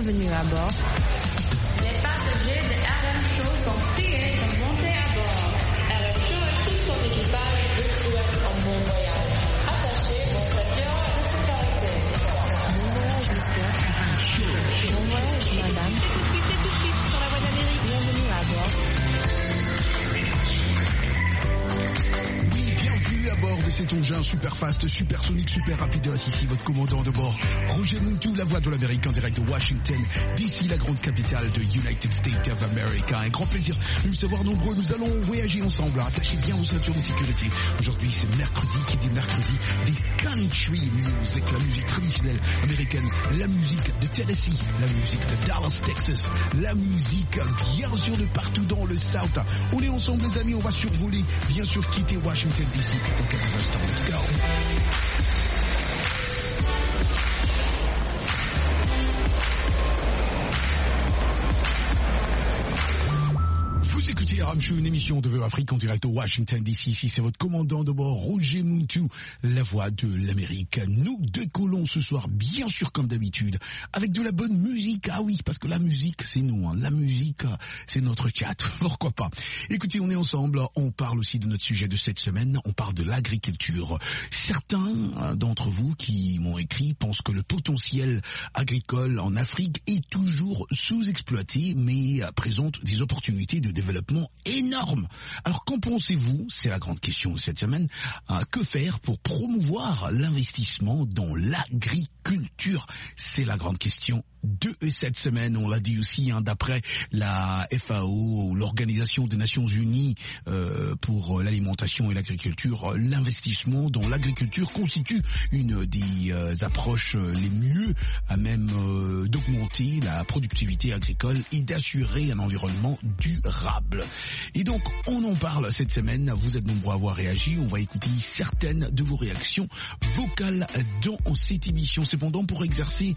Bienvenue à bord. Les passagers de RM Show sont priés de monter à bord. RM Show et tout son équipage vous souhaitent un bon voyage. Attachez vos ceintures de sécurité. Bon voyage, monsieur. Bon voyage, madame. Tout de suite, sur la voie d'Amérique. Bienvenue à bord. Bienvenue à bord de cet engin super fast, super sonique, super rapidos. Ici votre commandant de bord, Roger Muntou, la voix de l'Amérique en direct de Washington, d'ici la grande capitale de United States of America. Un grand plaisir de vous savoir nombreux. Nous allons voyager ensemble. Attachez bien vos ceintures de sécurité. Aujourd'hui, c'est mercredi. Qui dit mercredi dit country music, la musique traditionnelle américaine, la musique de Tennessee, la musique de Dallas, Texas, la musique bien sûr de partout dans le South. On est ensemble les amis, on va survoler, bien sûr quitter Washington DC dans quelques instants. Let's go. Vous écoutez RM Show, une émission de VO Afrique en direct au Washington DC. Ici, c'est votre commandant de bord, Roger Muntou, la voix de l'Amérique. Nous décollons ce soir, bien sûr, comme d'habitude, avec de la bonne musique. Ah oui, parce que la musique, c'est nous. La musique, c'est notre chat. Pourquoi pas? Écoutez, on est ensemble. On parle aussi de notre sujet de cette semaine. On parle de l'agriculture. Certains d'entre vous qui m'ont écrit pensent que le potentiel agricole en Afrique est toujours sous-exploité, mais présente des opportunités de développement énorme. Alors qu'en pensez-vous? C'est la grande question de cette semaine. Que faire pour promouvoir l'investissement dans l'agriculture? C'est la grande question de cette semaine. On l'a dit aussi, d'après la FAO, l'Organisation des Nations Unies pour l'alimentation et l'agriculture, l'investissement dans l'agriculture constitue une des approches les mieux à même d'augmenter la productivité agricole et d'assurer un environnement durable. Et donc, on en parle cette semaine. Vous êtes nombreux à avoir réagi. On va écouter certaines de vos réactions vocales dans cette émission. Cependant, pour exercer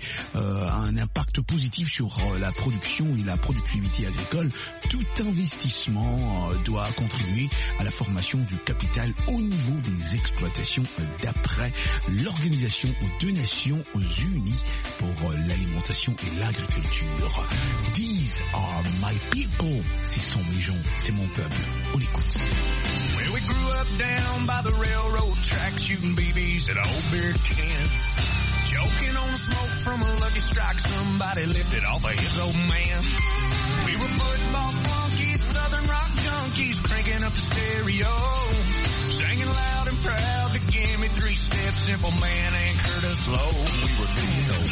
un impact positif sur la production et la productivité agricole, tout investissement doit contribuer à la formation du capital au niveau des exploitations d'après l'Organisation des Nations Unies pour l'alimentation et l'agriculture. These are my people. Ce sont mes gens, c'est mon peuple. On écoute. Well, we grew up down by the railroad track, shooting BBs at old beer cans. Choking on smoke from a Lucky Strike somebody lifted off of his old man. We were football flunkies, southern rock junkies, cranking up the stereo, singing loud and proud to give me 3 steps, Simple Man and Curtis Low. We were good to go.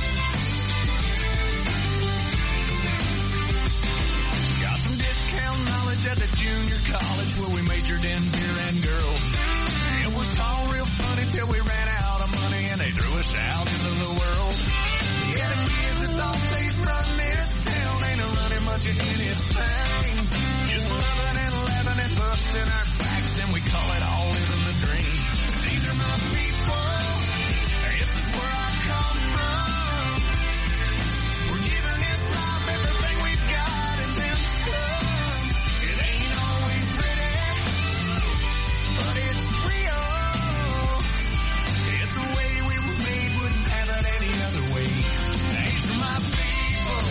Got some discount knowledge at the junior college where we majored in beer and girls. It was all real funny till we ran out of money and they threw us out into the world. Yeah, the kids that thought they'd run this town ain't running much of anything. Just loving and laughing and busting our backs, and we call it all living the dream. These are my people. This is where I come from. We're giving this life everything we've got and then some. It ain't always pretty, but it's real. It's the way we were made, wouldn't have it any other way. These are my people.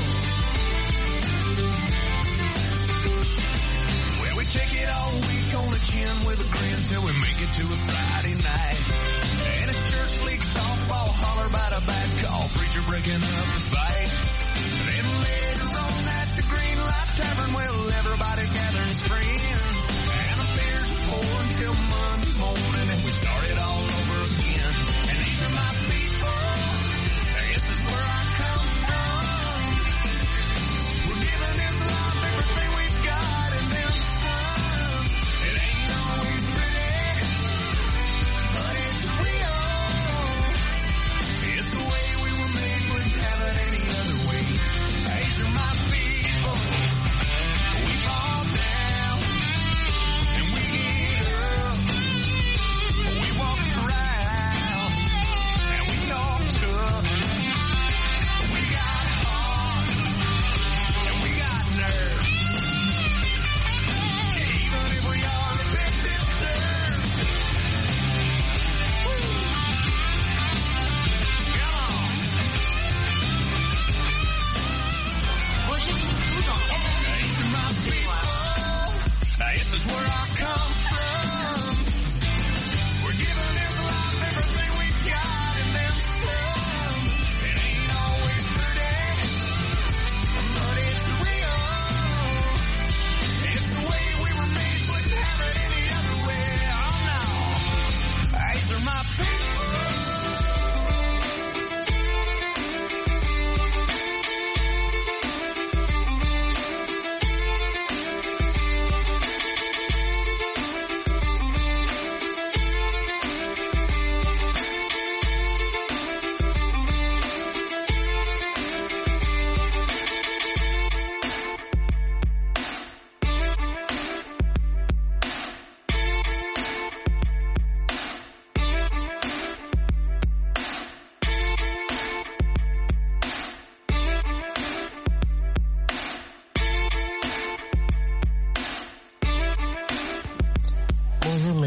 Well, we take it all week on the chin with a grin till we make it to a Friday night. And it's church league softball, holler about a bad call, preacher breaking up the fight. Then later on at the Green Light Tavern, well, everybody's gathering his friends. And the beers are pouring till Monday morning, and we start it all over again. And these are my people. This is where I come from. We're giving this life everything we've got and then some. It ain't always pretty, but it's real. It's the way we were made, wouldn't have it any other way. These are my people. We fall down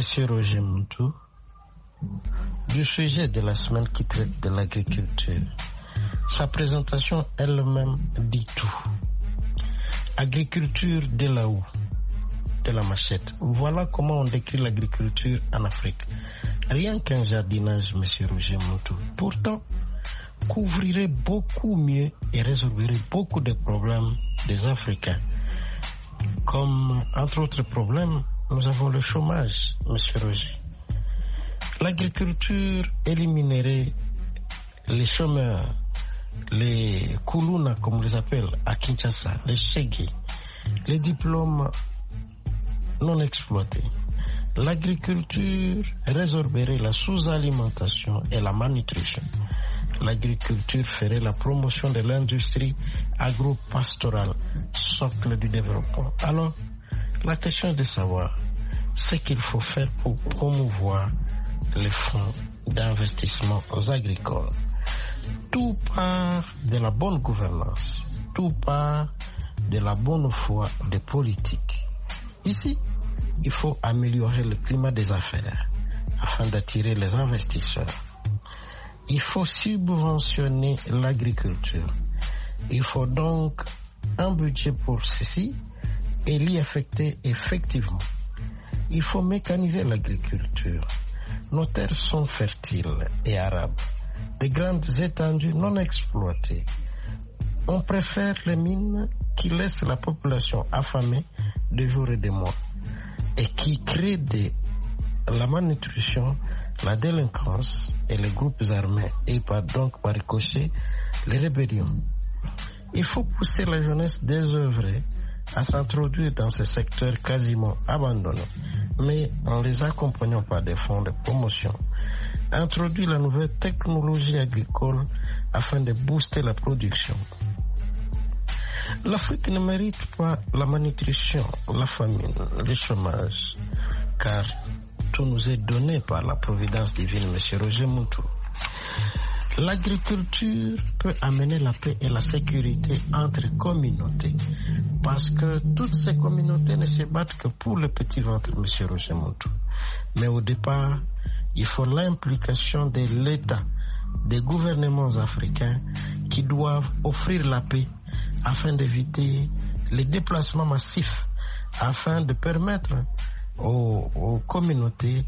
Monsieur Roger Moutou, du sujet de la semaine qui traite de l'agriculture. Sa présentation elle-même dit tout. Agriculture de là-haut, de la machette. Voilà comment on décrit l'agriculture en Afrique. Rien qu'un jardinage, Monsieur Roger Moutou. Pourtant, couvrirait beaucoup mieux et résolverait beaucoup de problèmes des Africains. Comme, entre autres problèmes, nous avons le chômage, Monsieur Roger. L'agriculture éliminerait les chômeurs, les Kuluna, comme on les appelle, à Kinshasa, les Chégui, les diplômes non exploités. L'agriculture résorberait la sous-alimentation et la malnutrition. L'agriculture ferait la promotion de l'industrie agro-pastorale, socle du développement. Alors, la question est de savoir ce qu'il faut faire pour promouvoir les fonds d'investissement agricoles. Tout part de la bonne gouvernance, tout part de la bonne foi des politiques. Ici, il faut améliorer le climat des affaires afin d'attirer les investisseurs. Il faut subventionner l'agriculture. Il faut donc un budget pour ceci et l'y affecter effectivement. Il faut mécaniser l'agriculture. Nos terres sont fertiles et arables, de grandes étendues non exploitées. On préfère les mines qui laissent la population affamée de jour et de mois et qui créent la malnutrition, la délinquance et les groupes armés et donc par ricochet les rébellions. Il faut pousser la jeunesse désœuvrée à s'introduire dans ces secteurs quasiment abandonnés, mais en les accompagnant par des fonds de promotion. Introduire la nouvelle technologie agricole afin de booster la production. L'Afrique ne mérite pas la malnutrition, la famine, le chômage, car tout nous est donné par la providence divine, Monsieur Roger Moutou. L'agriculture peut amener la paix et la sécurité entre communautés, parce que toutes ces communautés ne se battent que pour le petit ventre, Monsieur Roger Moutou. Mais au départ, il faut l'implication de l'État, des gouvernements africains qui doivent offrir la paix afin d'éviter les déplacements massifs, afin de permettre aux communautés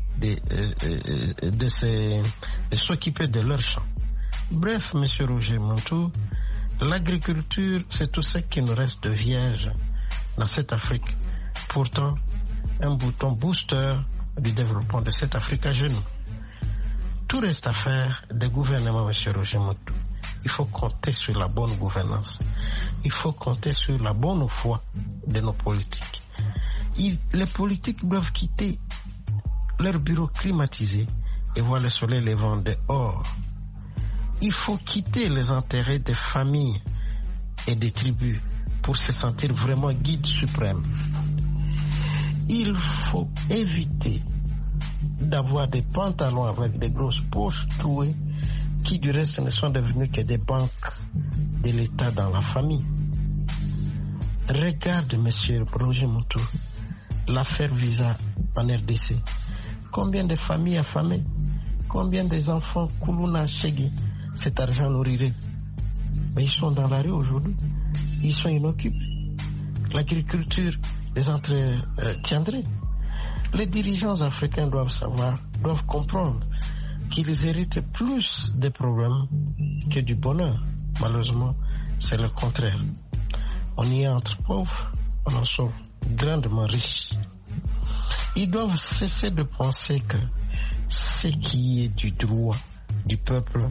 de s'occuper de leurs champs. Bref, Monsieur Roger Moutou, l'agriculture, c'est tout ce qui nous reste de vierge dans cette Afrique. Pourtant, un bouton booster du développement de cette Afrique à genoux. Tout reste à faire des gouvernements, Monsieur Roger Moutou. Il faut compter sur la bonne gouvernance. Il faut compter sur la bonne foi de nos politiques. Les politiques doivent quitter leur bureau climatisé et voir le soleil levant dehors. Il faut quitter les intérêts des familles et des tribus pour se sentir vraiment guide suprême. Il faut éviter d'avoir des pantalons avec des grosses poches trouées qui du reste ne sont devenus que des banques de l'État dans la famille. Regarde, Monsieur Roger Moutou, l'affaire Visa en RDC. Combien de familles affamées, combien des enfants Kuluna Chégui cet argent nourrirait. Mais ils sont dans la rue aujourd'hui, ils sont inoccupés. L'agriculture les entretiendrait. Les dirigeants africains doivent savoir, doivent comprendre qu'ils héritent plus de problèmes que du bonheur. Malheureusement, c'est le contraire. On y est entre pauvres, on en sort grandement riches. Ils doivent cesser de penser que ce qui est du droit du peuple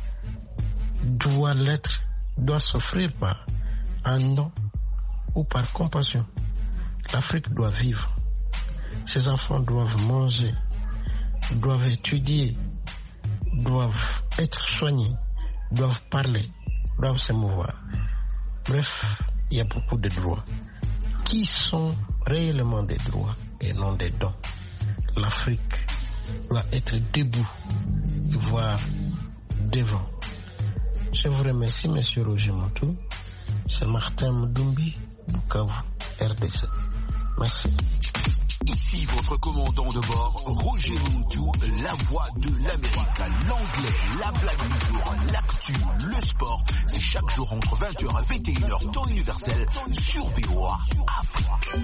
doit s'offrir par un nom ou par compassion. L'Afrique doit vivre. Ses enfants doivent manger, doivent étudier, doivent être soignés, doivent parler, doivent se mouvoir. Bref, il y a beaucoup de droits qui sont réellement des droits et non des dons. L'Afrique doit être debout, voire devant. Je vous remercie, Monsieur Roger Moutou. C'est Martin Mdoumbi, Bukavu, RDC. Merci. Ici votre commandant de bord, Roger Muntu, la voix de l'Amérique. L'anglais, la blague du jour, l'actu, le sport, c'est chaque jour entre 20h et 21h, temps universel, sur VOA Afrique.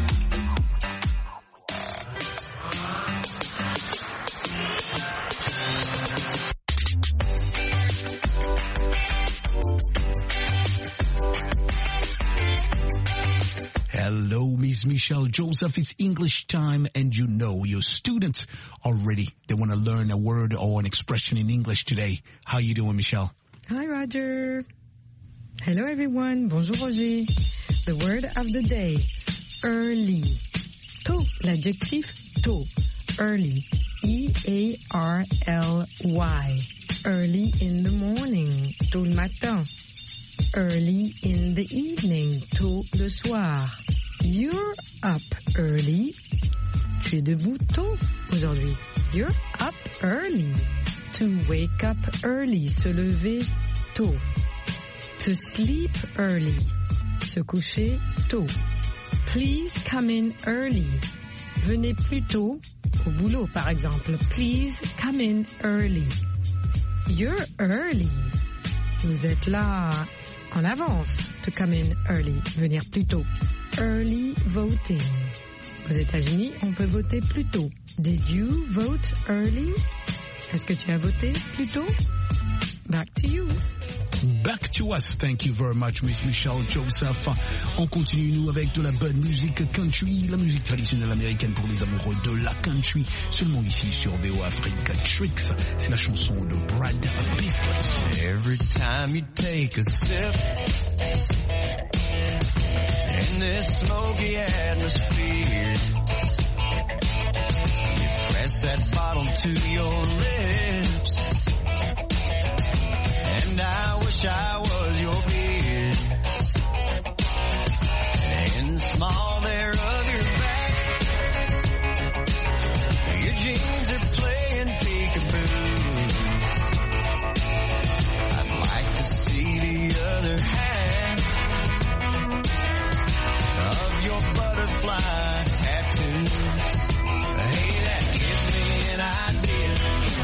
Hello, Miss Michelle Joseph. It's English time, and you know your students are ready. They want to learn a word or an expression in English today. How you doing, Michelle? Hi, Roger. Hello, everyone. Bonjour, Roger. The word of the day, early. Tôt, l'adjectif tôt. Early. E-A-R-L-Y. Early in the morning. Tôt le matin. Early in the evening. Tôt le soir. You're up early. Tu es debout tôt aujourd'hui. You're up early. To wake up early. Se lever tôt. To sleep early. Se coucher tôt. Please come in early. Venez plus tôt au boulot, par exemple. Please come in early. You're early. Vous êtes là en avance. To come in early. Venir plus tôt. Early voting. Aux États-Unis, on peut voter plus tôt. Did you vote early? Est-ce que tu as voté plus tôt? Back to you. Back to us. Thank you very much, Miss Michelle Joseph. On continue, nous, avec de la bonne musique country, la musique traditionnelle américaine pour les amoureux de la country. Seulement ici sur VOA Africa. Tricks, c'est la chanson de Brad Paisley. Every time you take a sip in this smoky atmosphere, you press that bottle to your lips, and I wish I was your beard. And in the small there of your back, your jeans are playing peekaboo. I'd like to see the other half of your butterfly tattoo. Hey, that gives me an idea.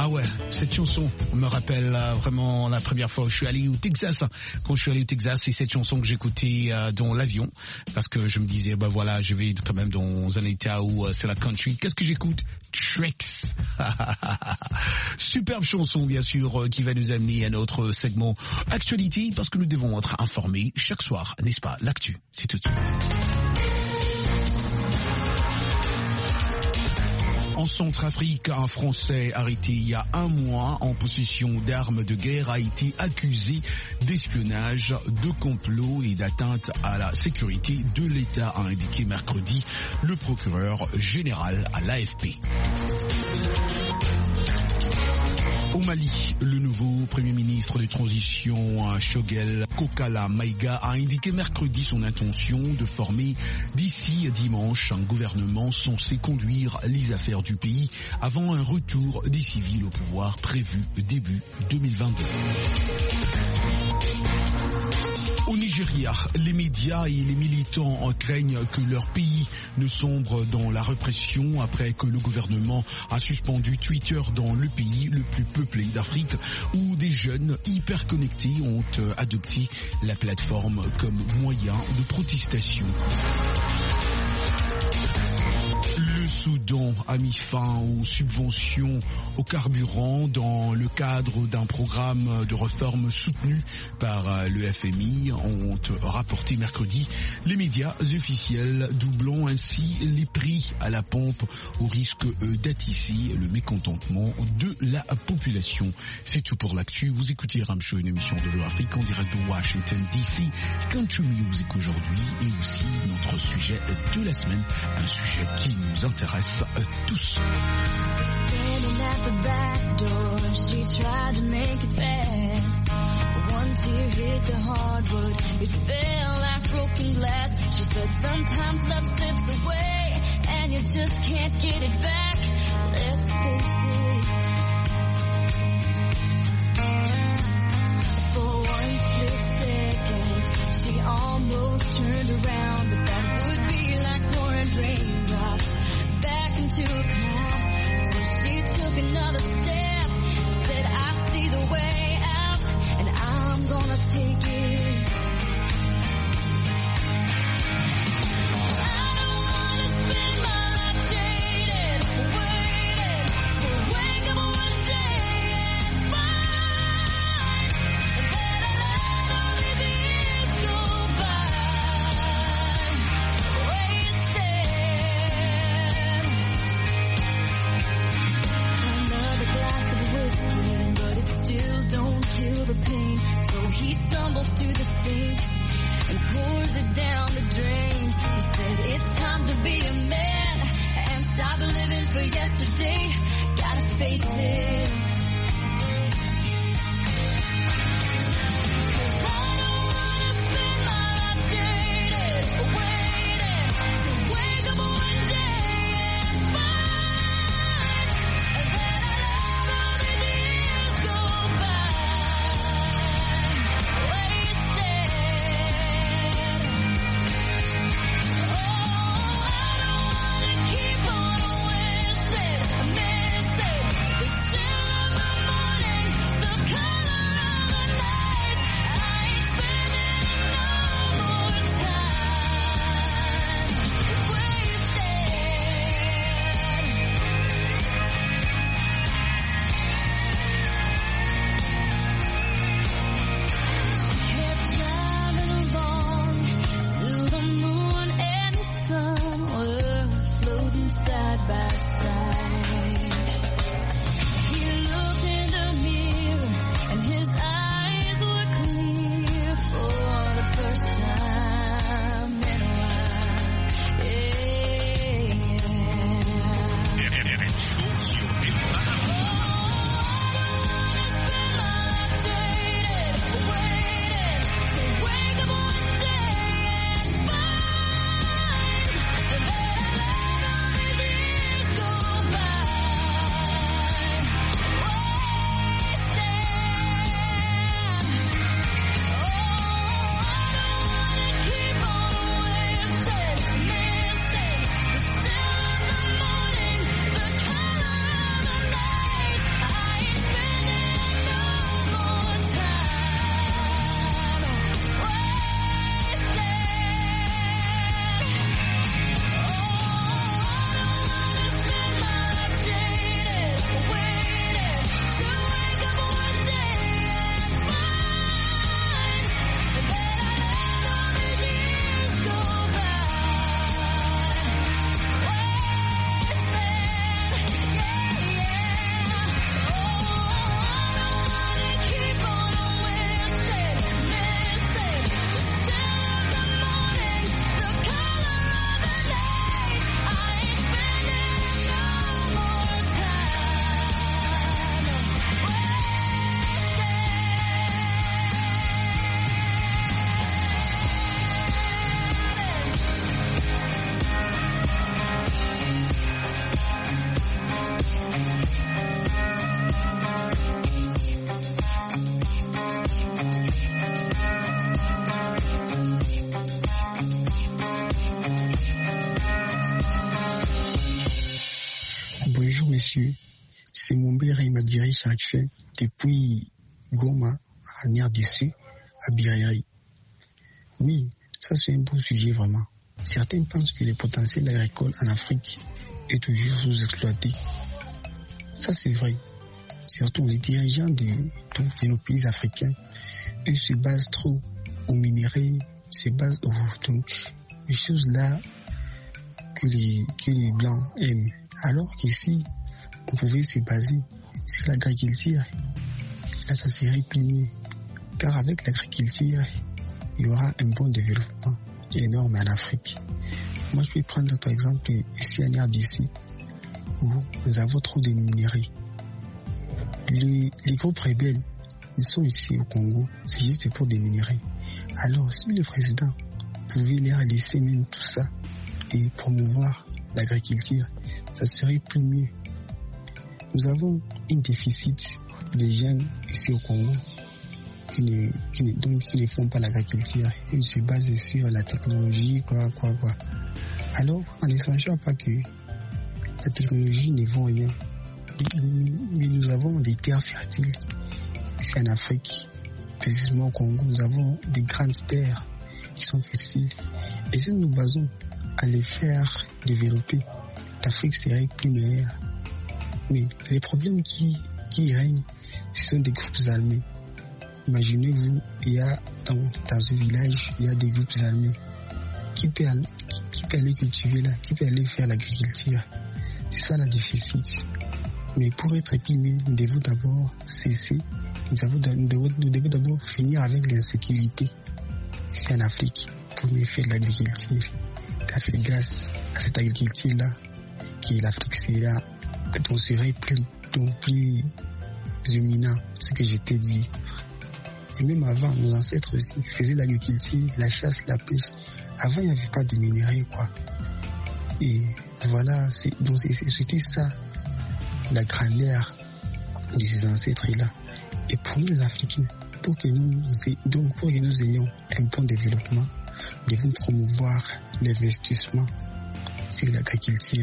ouais, cette chanson me rappelle vraiment la première fois où je suis allé au Texas. Quand je suis allé au Texas, c'est cette chanson que j'écoutais dans l'avion parce que je me disais, bah voilà, je vais quand même dans un état où c'est la country. Qu'est-ce que j'écoute? Tricks. Superbe chanson, bien sûr, qui va nous amener à notre segment actualité parce que nous devons être informés chaque soir, n'est-ce pas? L'actu, c'est tout de suite. En Centrafrique, un Français arrêté il y a un mois en possession d'armes de guerre a été accusé d'espionnage, de complot et d'atteinte à la sécurité de l'État, a indiqué mercredi le procureur général à l'AFP. Au Mali, le nouveau Premier ministre de transition, Choguel Kokala Maïga, a indiqué mercredi son intention de former d'ici dimanche un gouvernement censé conduire les affaires du pays avant un retour des civils au pouvoir prévu début 2022. Au Nigeria, les médias et les militants craignent que leur pays ne sombre dans la répression après que le gouvernement a suspendu Twitter dans le pays le plus peuplé d'Afrique où des jeunes hyper connectés ont adopté la plateforme comme moyen de protestation. Le Soudan a mis fin aux subventions au carburant dans le cadre d'un programme de réforme soutenu par le FMI, ont rapporté mercredi les médias officiels, doublant ainsi les prix à la pompe au risque d'attiser le mécontentement de la population. C'est tout pour l'actu. Vous écoutez Ram Show, une émission de l'Afrique en direct de Washington DC. Country Music aujourd'hui et aussi notre sujet de la semaine, un sujet qui nous intéresse tous. Standing at the back door, she tried to make it fast. One tear hit the hardwood, it fell like broken glass. She said sometimes love slips away, and you just can't get it back. Let's face it. For one split second, she almost turned around, but that would be like pouring raindrops back into a cloud. So she took another step, said I see the way out, and I'm gonna take it. I don't wanna spend my life jaded, waiting to wake up one day and find that I let all these years go by, wasted. Another glass of whiskey, but it still don't kill the pain. So he stumbles to the sink and pours it down the drain. He said it's time to be a man and stop living for yesterday. Gotta face it. I don't wanna spend my life jaded, waiting to wake up one day and find that I let all these years go by, wasted. Oh, I don't wanna keep on wishing, missing the monsieur, c'est mon père, il m'a dirigé chaque fois depuis Goma, en RDC, à Bireri. Oui, ça c'est un beau sujet vraiment. Certains pensent que le potentiel agricole en Afrique est toujours sous-exploité. Ça c'est vrai. Surtout les dirigeants de nos pays africains, eux se basent trop aux minéraux, se basent donc les choses là que les blancs aiment. Alors qu'ici, on pouvait se baser sur l'agriculture. Là, ça serait plus mieux. Car avec l'agriculture, il y aura un bon développement énorme en Afrique. Moi, je peux prendre par exemple ici en RDC, où nous avons trop de minéraux. Les groupes rebelles, ils sont ici au Congo, c'est juste pour des minéraux. Alors, si le président pouvait leur laisser même tout ça et promouvoir l'agriculture, ça serait plus mieux. Nous avons un déficit de jeunes ici au Congo qui ne font pas l'agriculture. Ils se basent sur la technologie, quoi. Alors, en ne sachant pas que la technologie ne vaut rien, mais nous avons des terres fertiles ici en Afrique, précisément au Congo, nous avons des grandes terres qui sont fertiles. Et si nous nous basons à les faire développer, l'Afrique serait plus meilleure. Mais les problèmes qui règnent, ce sont des groupes armés. Imaginez-vous, il y a dans un village, il y a des groupes armés. Qui peut aller cultiver là? Qui peut aller faire l'agriculture? C'est ça le déficit. Mais pour être primé, nous devons d'abord cesser. Nous devons d'abord finir avec l'insécurité ici en Afrique pour mieux faire de l'agriculture. Car c'est grâce à cette agriculture-là que l'Afrique sera, on serait plus éminent, ce que je peux dire. Et même avant, nos ancêtres aussi faisaient l'agriculture, la chasse, la pêche. Avant, il n'y avait pas de minéraux, quoi. Et voilà, c'était ça, la grandeur de ces ancêtres-là. Et pour nous, les Africains, pour que nous ayons un bon développement, nous devons promouvoir l'investissement sur l'agriculture.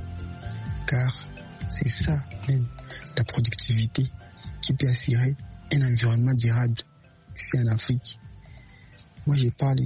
Car c'est ça même, la productivité, qui peut assurer un environnement durable ici en Afrique. Moi, je parle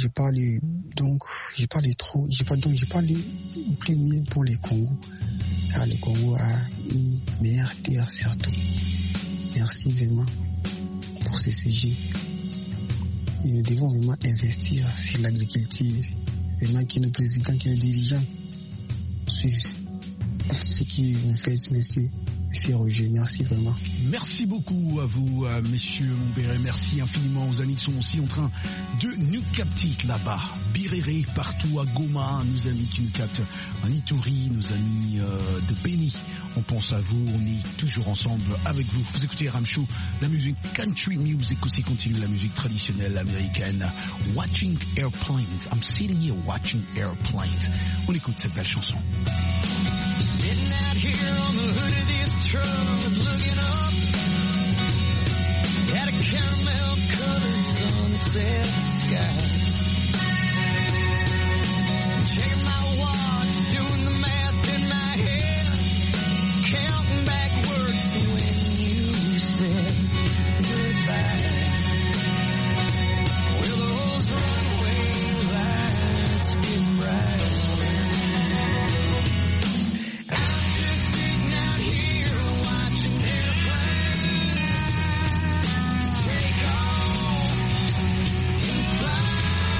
plus mieux pour les Congos, car le Congo a une meilleure terre surtout. Merci vraiment pour ce sujet. Et nous devons vraiment investir sur l'agriculture, vraiment que nos présidents, que nos dirigeants suivent ce que vous faites, monsieur Roger. Merci vraiment. Merci beaucoup à vous, messieurs Montbéré. Merci infiniment aux amis qui sont aussi en train de nous capter là-bas. Birere, partout à Goma, nos amis qui nous captent en Ituri, nos amis de Beni. On pense à vous, on est toujours ensemble avec vous. Vous écoutez Ramchou, la musique country music aussi continue, la musique traditionnelle américaine. Watching airplanes, I'm sitting here watching airplanes. On écoute cette belle chanson. Sitting out here on the hood of this truck, looking up at a caramel-colored sunset sky. Checking my watch, doing the math in my head, counting backwards to when you said goodbye. Will those runway lights get bright? Take off and fly.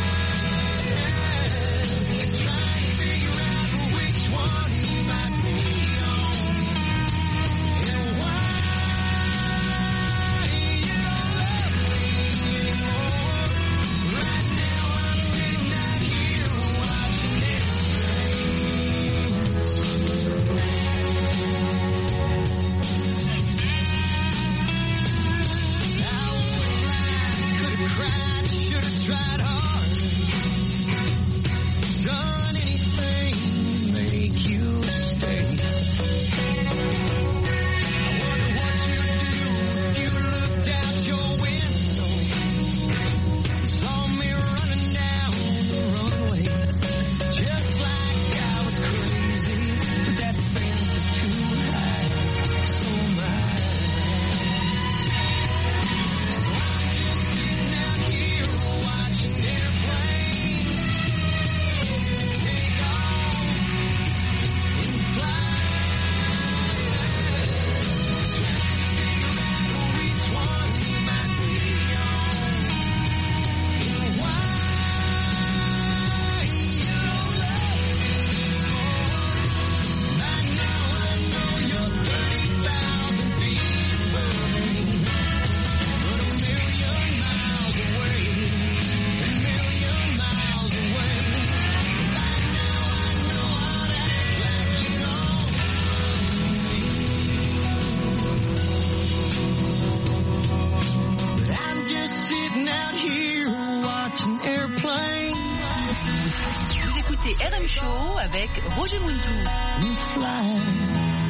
RM Show avec Roger Muntou.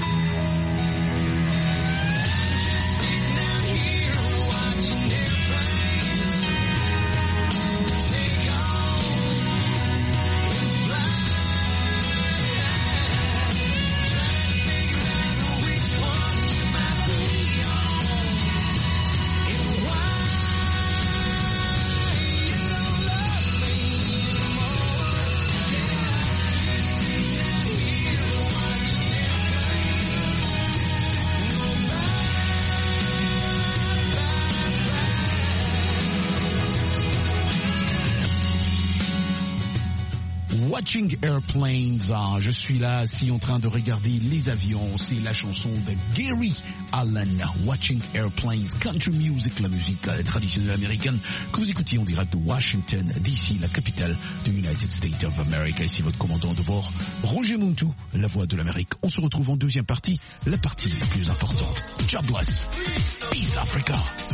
Watching Airplanes, je suis là, si en train de regarder les avions, c'est la chanson de Gary Allan, Watching Airplanes, country music, la musique traditionnelle américaine, que vous écoutez en direct de Washington, D.C., la capitale de United States of America. Ici votre commandant de bord, Roger Muntou, la voix de l'Amérique. On se retrouve en deuxième partie, la partie la plus importante. God bless. Peace Africa.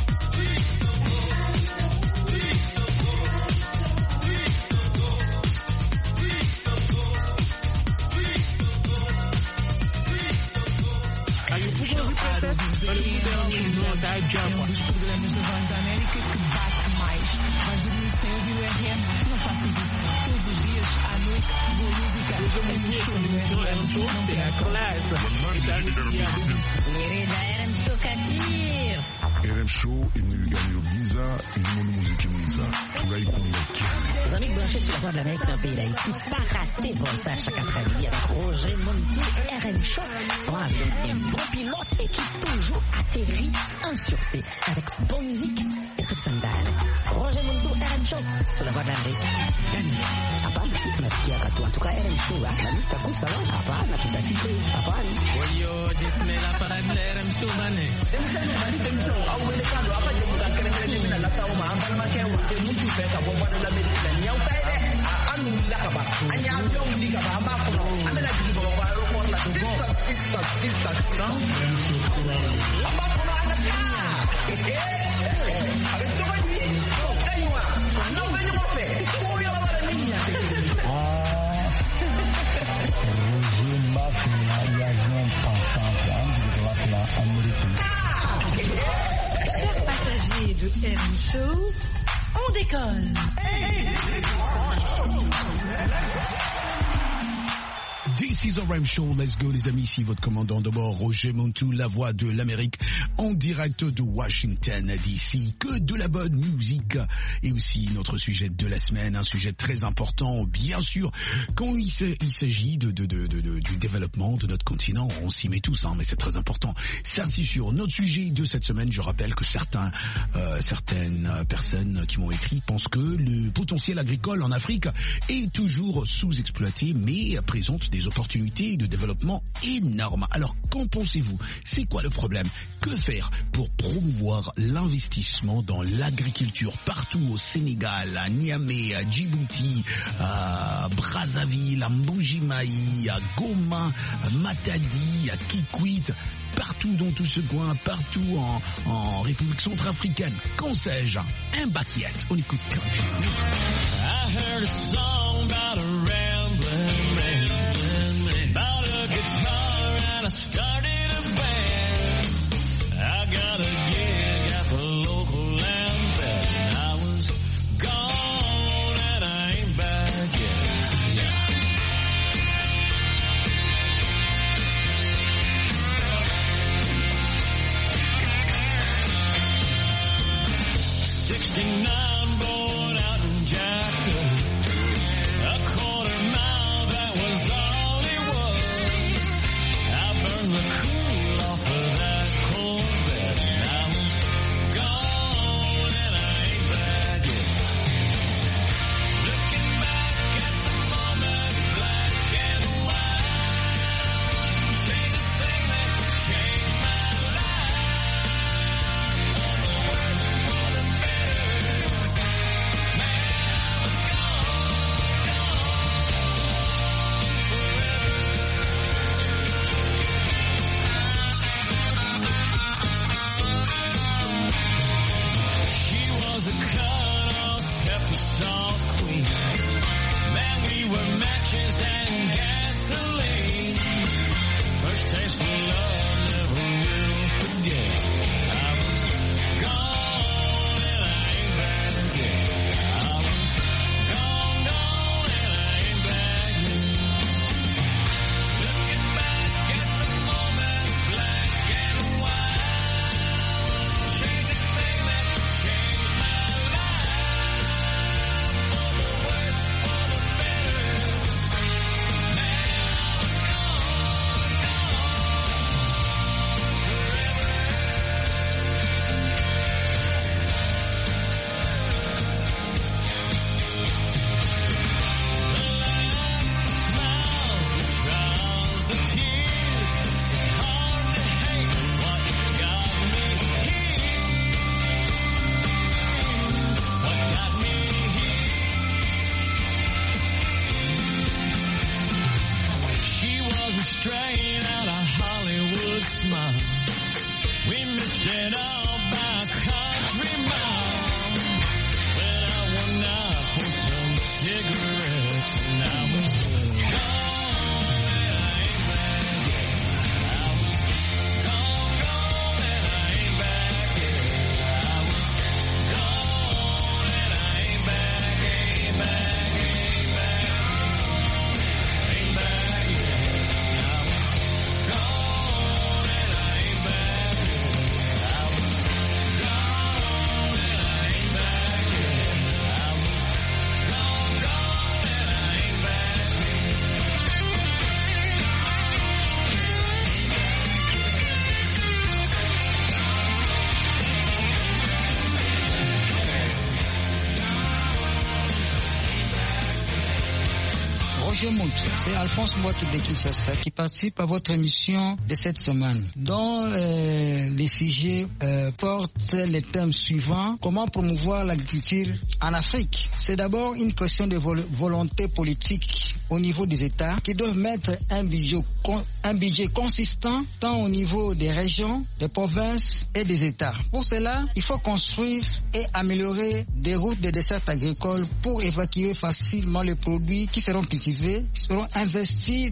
Dos programas da Voz da América que bate mais. Vais dormir sem ouvir o RM? Não faças isso. Todos os dias, à noite, boa música. RM Show imeganyiro byiza irimo n'umuziki mwiza turayikunda. Les amis branchés sur la Voix de l'Amérique d'un pays d'Haïti, pas raté de voir ça chaque après-midi avec Roger Muntou. RM Show sont avec un bon pilote et qui toujours atterrit en sûreté avec bonne musique et toute sandale. Roger Muntou, RM Show sur la Voix de l'Amérique. Hapana, tunasikia katu atuka RM Show akanista kusala. Hapana, tutakike. Hapana. Oyo, jismela para RM Show bane. Chers passagers de RM Show, on décolle. This is RM Show, let's go les amis, ici votre commandant de bord, Roger Muntou, la voix de l'Amérique, en direct de Washington DC, que de la bonne musique, et aussi notre sujet de la semaine, un sujet très important, bien sûr, quand il s'agit du développement de notre continent, on s'y met tous, mais c'est très important, ça c'est sûr. Notre sujet de cette semaine, je rappelle que certaines personnes qui m'ont écrit pensent que le potentiel agricole en Afrique est toujours sous-exploité, mais présente des opportunités de développement énormes. Alors, qu'en pensez-vous? C'est quoi le problème? Que faire pour promouvoir l'investissement dans l'agriculture partout au Sénégal, à Niamey, à Djibouti, à Brazzaville, à Mbujimaï, à Goma, à Matadi, à Kikwit, partout dans tout ce coin, partout en République centrafricaine. Qu'en sais-je? Un baquet. On écoute Country. I heard a song about a rambling man, about a guitar and I started a band. I got a gig at the local land bed and I was gone and I ain't back yet. Yeah. 69 born out in Jackson. A Alphonse Mbouaki de Kinshasa qui participe à votre émission de cette semaine, dont les sujets portent les thèmes suivants. Comment promouvoir l'agriculture en Afrique? C'est d'abord une question de volonté politique au niveau des États qui doivent mettre un budget consistant tant au niveau des régions, des provinces et des États. Pour cela, il faut construire et améliorer des routes de desserte agricole pour évacuer facilement les produits qui seront cultivés, qui seront investis.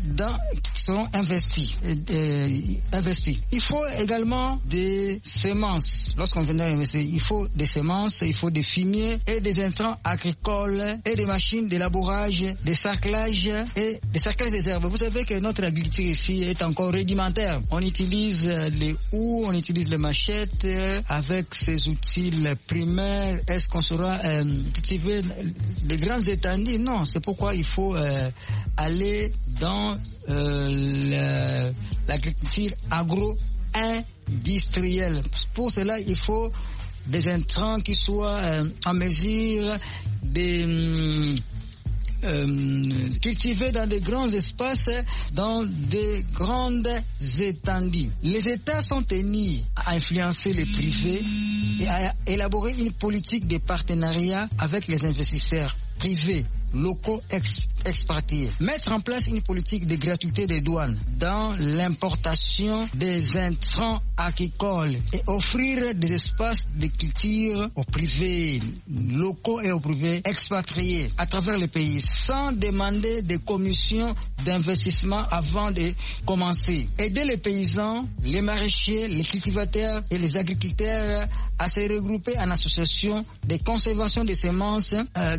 Il faut également des semences. Lorsqu'on vient d'investir, il faut des semences, il faut des fumiers et des intrants agricoles et des machines de labourage, des sarclages et des sarclages des herbes. Vous savez que notre agriculture ici est encore rudimentaire. On utilise les houes, on utilise les machettes avec ces outils primaires. Est-ce qu'on saura cultiver de grands étendues? Non, c'est pourquoi il faut aller dans l'agriculture agro-industrielle. Pour cela, il faut des intrants qui soient en mesure de cultiver dans de grands espaces, dans de grandes étendues. Les États sont tenus à influencer les privés et à élaborer une politique de partenariat avec les investisseurs privés, locaux expatriés. Mettre en place une politique de gratuité des douanes dans l'importation des intrants agricoles et offrir des espaces de culture aux privés locaux et aux privés expatriés à travers le pays sans demander des commissions d'investissement avant de commencer. Aider les paysans, les maraîchers, les cultivateurs et les agriculteurs à se regrouper en association de conservation des semences,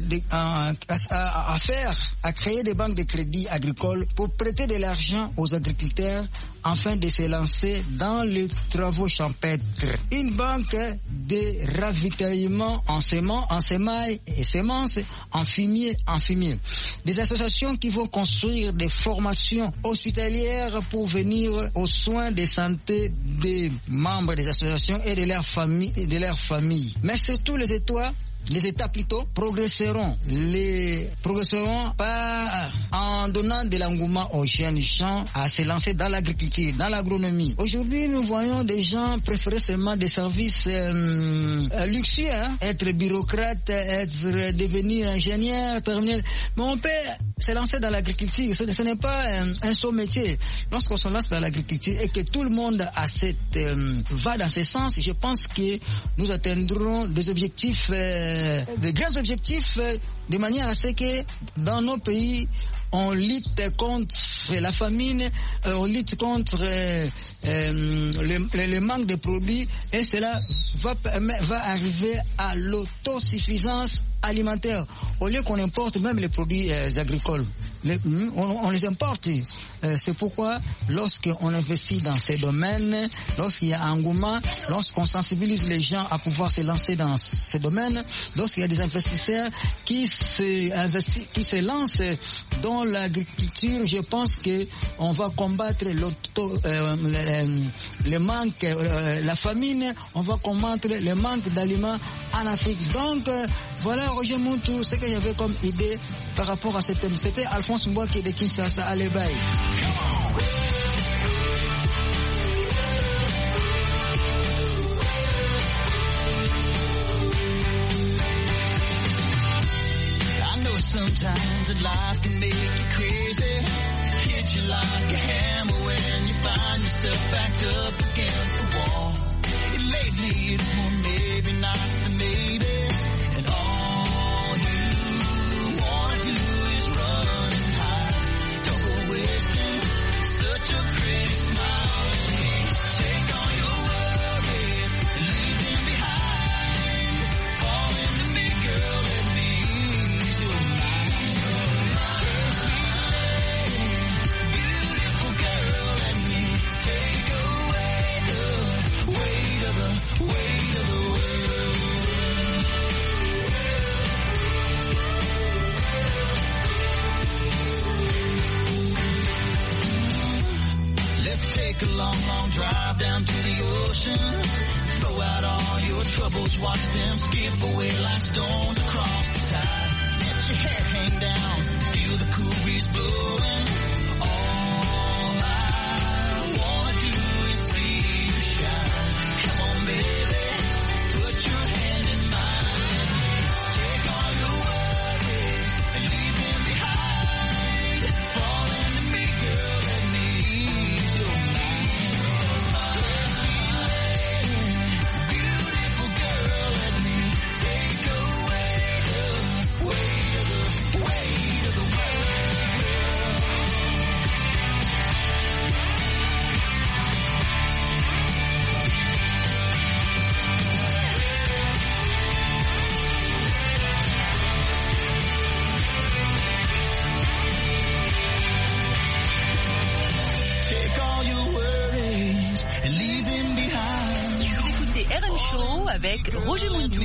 à créer des banques de crédit agricoles pour prêter de l'argent aux agriculteurs afin de se lancer dans les travaux champêtres. Une banque de ravitaillement en semailles et semences, en fumier. Des associations qui vont construire des formations hospitalières pour venir aux soins de santé des membres des associations et de leurs familles. Mais surtout les États progresseront pas en donnant de l'engouement aux jeunes gens à se lancer dans l'agriculture, dans l'agronomie. Aujourd'hui, nous voyons des gens préférer seulement des services luxueux, être bureaucrate, devenir ingénieur, terminer. Mais on peut se lancer dans l'agriculture. Ce n'est pas un saut métier. Lorsqu'on se lance dans l'agriculture et que tout le monde va dans ce sens, je pense que nous atteindrons des objectifs de grands objectifs de manière à ce que dans nos pays on lutte contre la famine, on lutte contre le manque de produits et cela va arriver à l'autosuffisance alimentaire. Au lieu qu'on importe même les produits agricoles, on les importe. C'est pourquoi lorsqu'on investit dans ces domaines, lorsqu'il y a un engouement, lorsqu'on sensibilise les gens à pouvoir se lancer dans ces domaines, lorsqu'il y a des investisseurs qui se lancent dans l'agriculture, je pense qu'on va combattre le manque, la famine, on va combattre le manque d'aliments en Afrique. Donc voilà, Roger Moutou, ce que j'avais comme idée par rapport à ce thème. C'était Alphonse Mbouaki de Kinshasa. Allez, bye. Sometimes life can make you crazy, hit you like a hammer when you find yourself backed up against the wall. And lately it's more maybe not the maybes, and all you wanna do is run and hide. Don't go wasting such a pretty smile on me. Take all your worries and leave them behind. Fall into me, girl, let me ease your mind. Take a long, long drive down to the ocean. Throw out all your troubles, watch them skip away like stones across the tide. Let your hair hang down, feel the cool breeze blowing. avec Roger Mountou.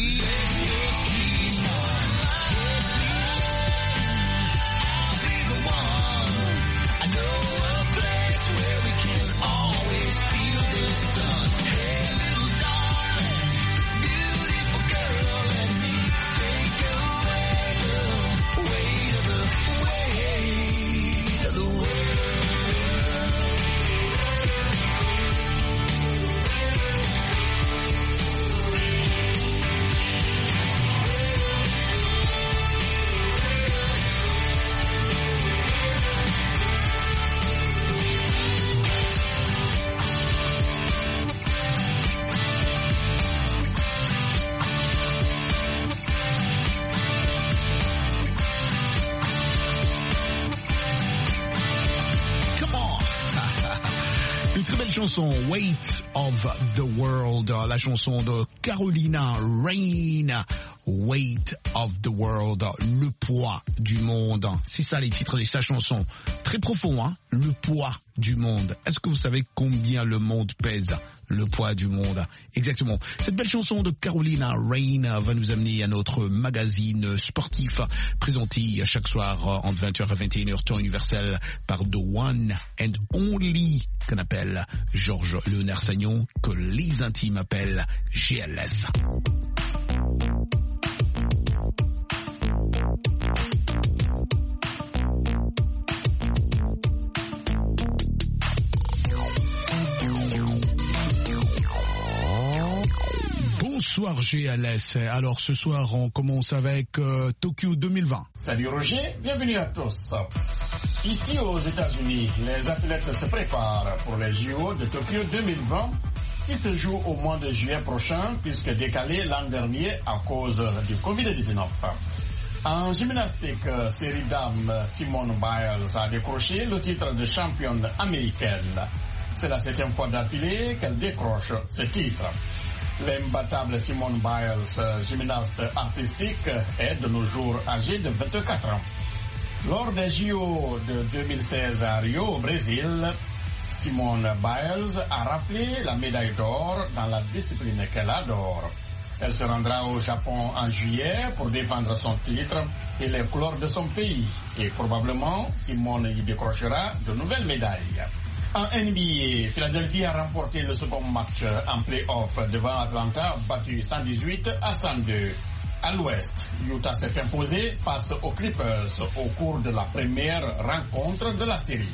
Chanson Weight of the World, la chanson de Carolina Rain, Weight of the World, le poids du monde. C'est ça les titres de sa chanson. Très profond, hein? Le poids du monde. Est-ce que vous savez combien le monde pèse? Le poids du monde. Exactement. Cette belle chanson de Carolina Rain va nous amener à notre magazine sportif présenté chaque soir entre 20h et 21h temps universel par The One and Only qu'on appelle Georges Léonard Sagnon, que les intimes appellent GLS. Bonsoir GLS. Alors ce soir on commence avec Tokyo 2020. Salut Roger, bienvenue à tous. Ici aux États-Unis, les athlètes se préparent pour les JO de Tokyo 2020 qui se jouent au mois de juillet prochain puisque décalé l'an dernier à cause du Covid-19. En gymnastique, série dames, Simone Biles a décroché le titre de championne américaine. C'est la 7e fois d'affilée qu'elle décroche ce titre. L'imbattable Simone Biles, gymnaste artistique, est de nos jours âgée de 24 ans. Lors des JO de 2016 à Rio, au Brésil, Simone Biles a raflé la médaille d'or dans la discipline qu'elle adore. Elle se rendra au Japon en juillet pour défendre son titre et les couleurs de son pays. Et probablement, Simone y décrochera de nouvelles médailles. En NBA, Philadelphie a remporté le second match en play-off devant Atlanta, battu 118 à 102. À l'ouest, Utah s'est imposé face aux Clippers au cours de la première rencontre de la série,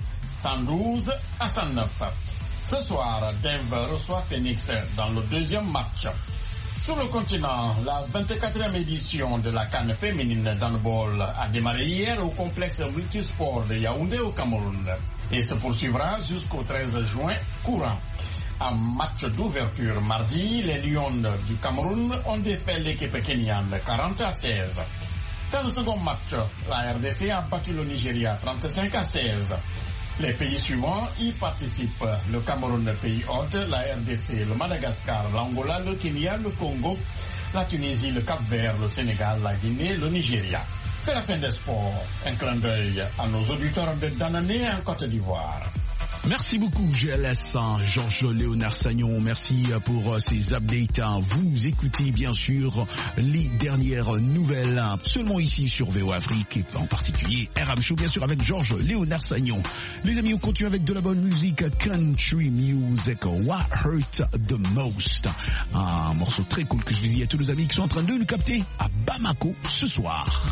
112 à 109. Ce soir, Denver reçoit Phoenix dans le deuxième match. Sur le continent, la 24e édition de la CAN féminine d'handball a démarré hier au complexe multisport de Yaoundé au Cameroun et se poursuivra jusqu'au 13 juin courant. En match d'ouverture mardi, les Lions du Cameroun ont défait l'équipe kenyane 40 à 16. Dans le second match, la RDC a battu le Nigeria 35 à 16. Les pays suivants y participent: le Cameroun, le pays hôte, la RDC, le Madagascar, l'Angola, le Kenya, le Congo, la Tunisie, le Cap-Vert, le Sénégal, la Guinée, le Nigeria. C'est la fin des sports. Un clin d'œil à nos auditeurs de Danané en Côte d'Ivoire. Merci beaucoup GLS, Georges Léonard Sagnon, merci pour ces updates. Vous écoutez bien sûr les dernières nouvelles seulement ici sur VO Afrique et en particulier RM Show bien sûr avec Georges Léonard Sagnon. Les amis, on continue avec de la bonne musique, country music, What Hurt the Most. Un morceau très cool que je dédie à tous nos amis qui sont en train de nous capter à Bamako ce soir.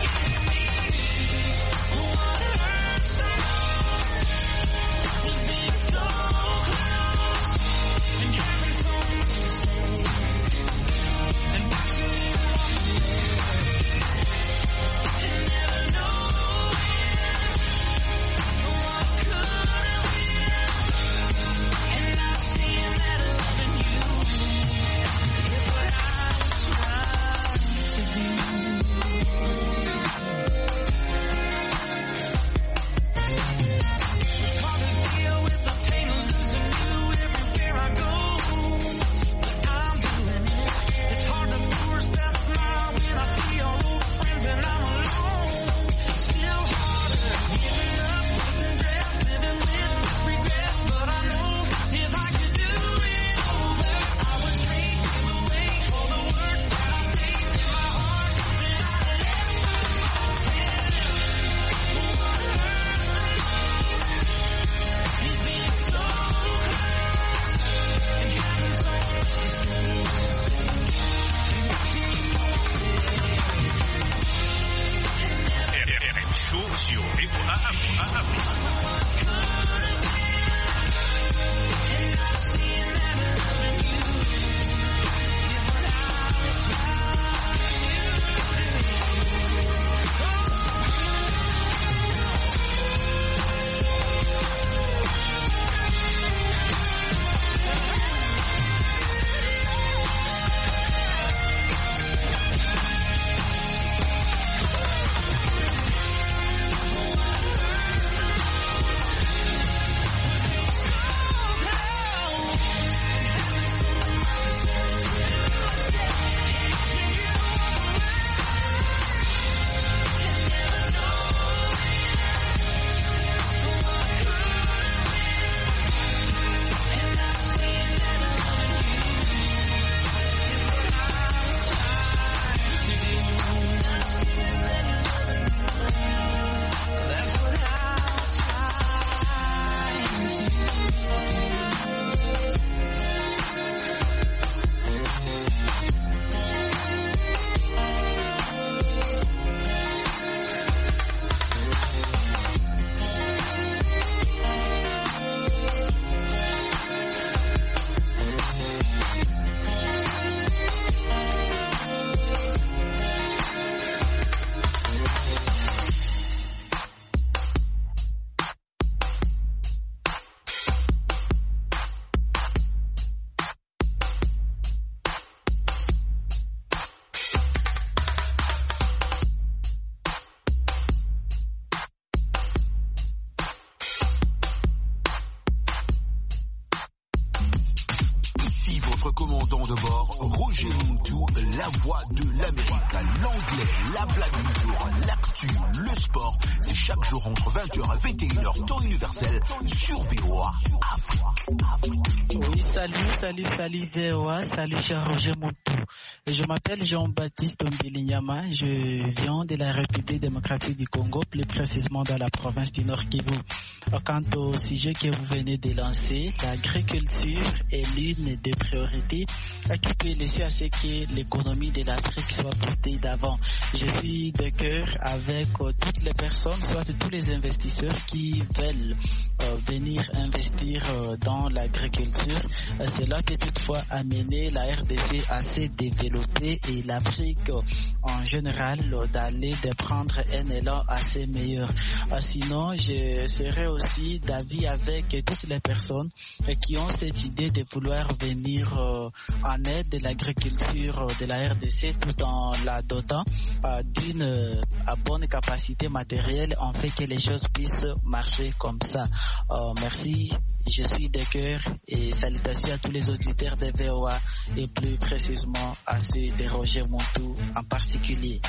Big votre commandant de bord, Roger Muntu, la voix de l'Amérique. L'anglais, la blague du jour, l'actu, le sport, c'est chaque jour entre 20h et 21h, temps universel, sur VOA Afrique. Oui, salut VOA, salut cher Roger Muntu. Je m'appelle Jean-Baptiste Mbilinyama, je viens de la République démocratique du Congo, plus précisément dans la province du Nord Kivu. Quant au sujet que vous venez de lancer, l'agriculture est l'une des priorités qui peut laisser à ce que l'économie de l'Afrique soit boostée d'avant. Je suis de cœur avec toutes les personnes, soit tous les investisseurs qui veulent venir investir dans l'agriculture. Cela peut toutefois amener la RDC à se développer et l'Afrique en général d'aller de prendre un élan assez meilleur. Sinon, je serais aussi d'avis avec toutes les personnes qui ont cette idée de vouloir venir en aide de l'agriculture de la RDC tout en la dotant d'une bonne capacité matérielle, en fait que les choses puissent marcher comme ça. Merci, je suis de cœur et salutations à tous les auditeurs de VOA et plus précisément à ceux de Roger Muntu en particulier.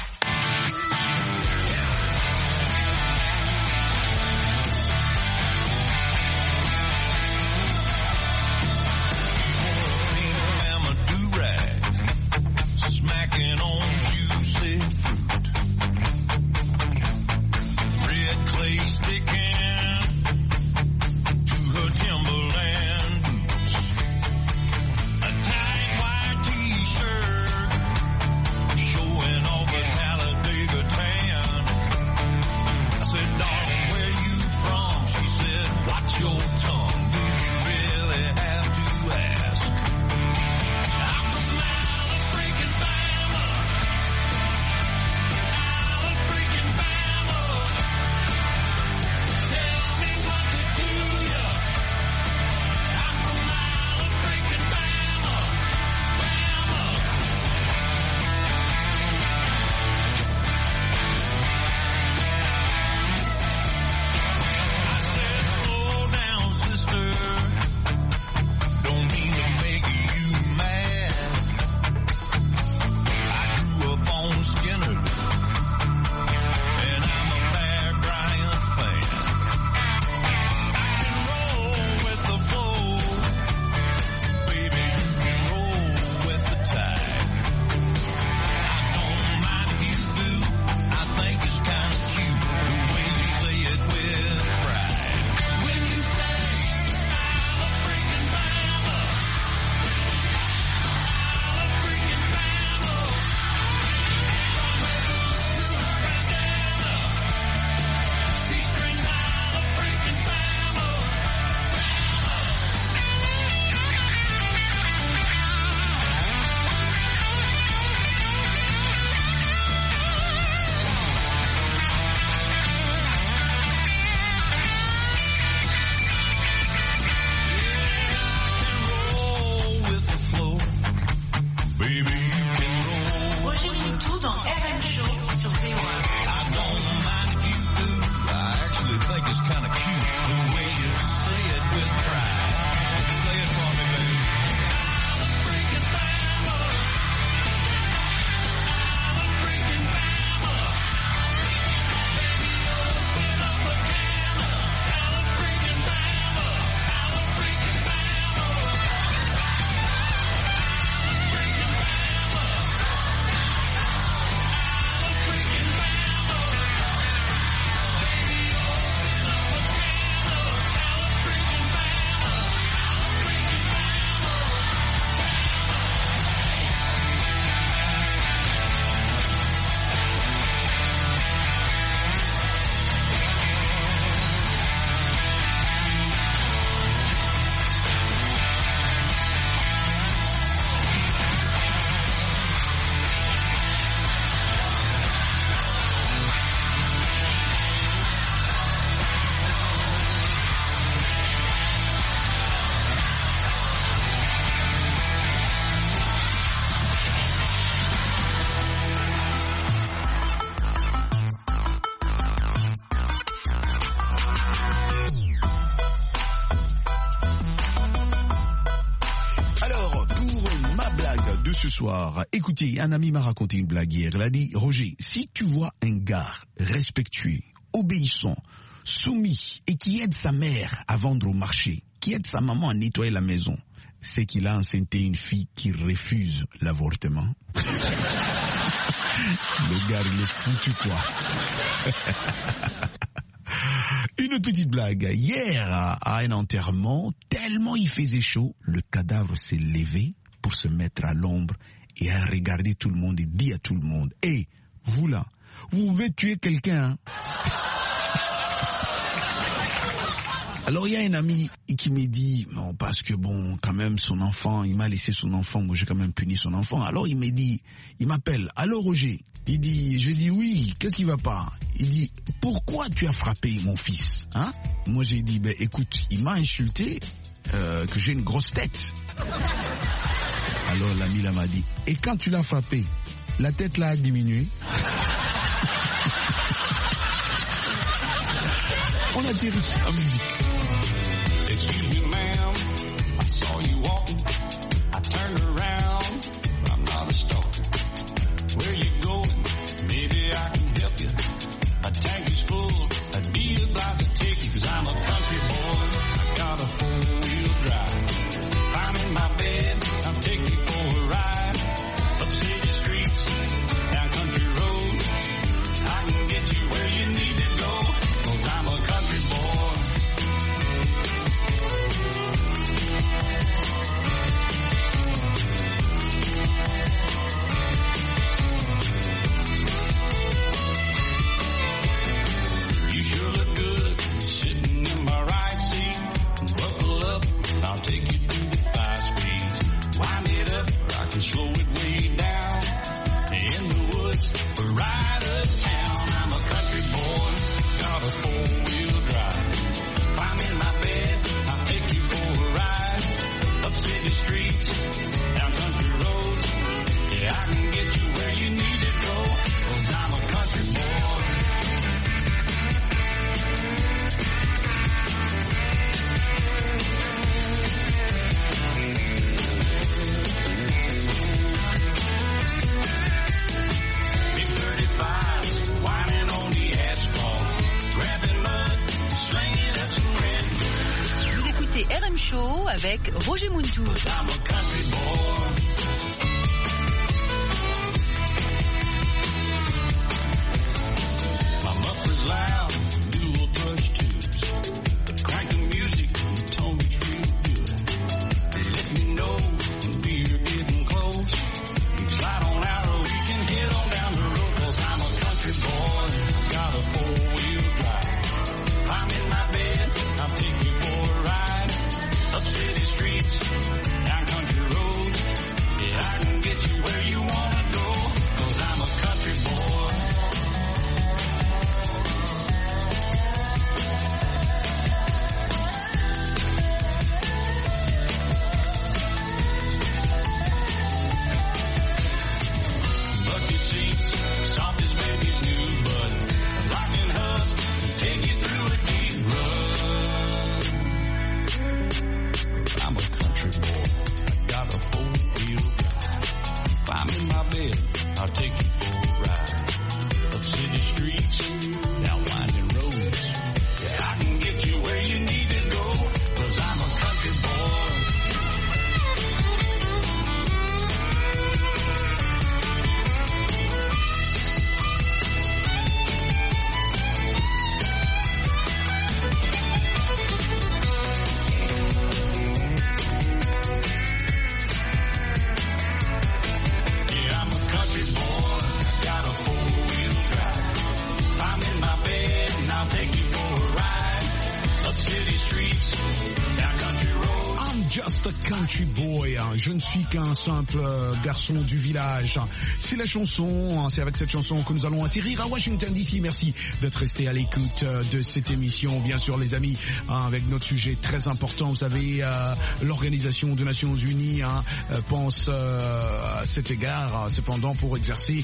Smacking on juicy fruit, red clay sticking to her Timberland boots, a tight white t-shirt showing off a Talladega tan. de ce soir. Écoutez, un ami m'a raconté une blague hier. Il a dit, Roger, si tu vois un gars respectueux, obéissant, soumis et qui aide sa mère à vendre au marché, qui aide sa maman à nettoyer la maison, c'est qu'il a enceinté une fille qui refuse l'avortement. Le gars, il est foutu, quoi. Une autre petite blague. Hier, à un enterrement, tellement il faisait chaud, le cadavre s'est levé pour se mettre à l'ombre et à regarder tout le monde et dire à tout le monde, « Hey, vous là, vous pouvez tuer quelqu'un, hein? » Alors il y a un ami qui me dit, non, parce que bon, quand même son enfant, il m'a laissé son enfant, moi j'ai quand même puni son enfant. Alors il me dit, il m'appelle, allô Roger, je dis oui, qu'est-ce qui va pas? Il dit, pourquoi tu as frappé mon fils, hein? Moi j'ai dit, ben écoute, il m'a insulté que j'ai une grosse tête. Alors l'ami là m'a dit, et quand tu l'as frappé, la tête là a diminué? On atterrit en musique. Excuse me, ma'am, I saw you walking, I turned around, but I'm not a stalker. Where you going? Maybe I can help you. My tank is full, I'd be obliged to take you, 'cause I'm a country boy, I got a four-wheel drive. Climb in my bed, I'll take you for a ride, up city streets, down country roads, I can get you where you need to go, 'cause I'm a country boy. Avec Roger Muntou. Je ne suis qu'un simple garçon du village. C'est la chanson, c'est avec cette chanson que nous allons atterrir à Washington DC. Merci d'être resté à l'écoute de cette émission. Bien sûr les amis, avec notre sujet très important, vous savez, l'Organisation des Nations Unies pense à cet égard, cependant pour exercer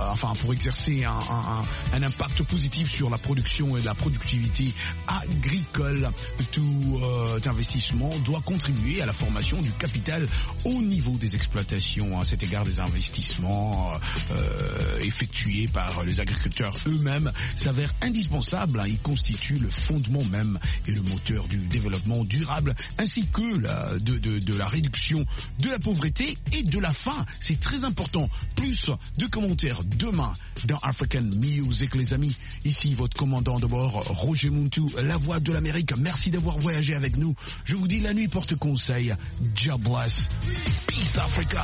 un impact positif sur la production et la productivité agricole. Tout investissement doit contribuer à la formation du capital au niveau des exploitations, à cet égard des investissements effectués par les agriculteurs eux-mêmes s'avère indispensable. Ils constituent le fondement même et le moteur du développement durable ainsi que de la réduction de la pauvreté et de la faim. C'est très important. Plus de commentaires demain dans African Music, les amis. Ici, votre commandant de bord, Roger Muntu, la voix de l'Amérique. Merci d'avoir voyagé avec nous. Je vous dis, la nuit porte conseil. God bless. Peace Africa.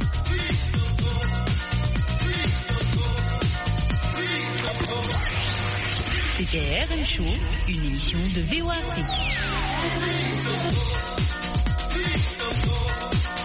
C'était RM Show, une émission de VOA Afrique.